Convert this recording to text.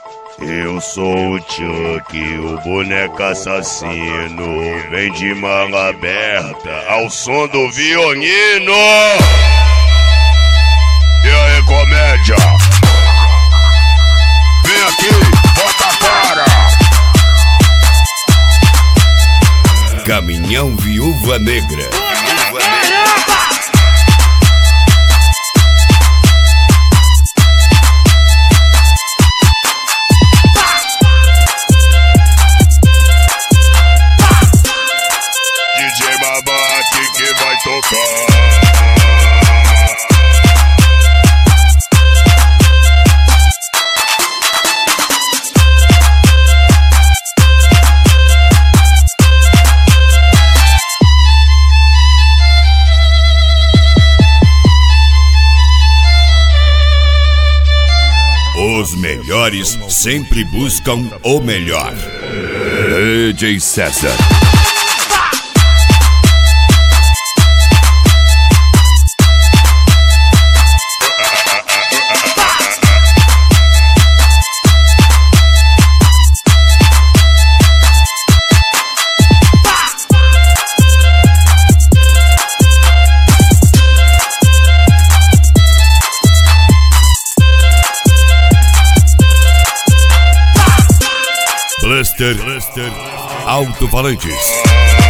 Eu sou o Chuck, o boneco assassino. Vem de manga aberta ao som do violino. E aí, comédia? Vem aqui, bota a cara. Caminhão Viúva Negra. DJ Babate que vai tocar. Os melhores sempre buscam o melhor. DJ César. Blaster Alto-Falantes.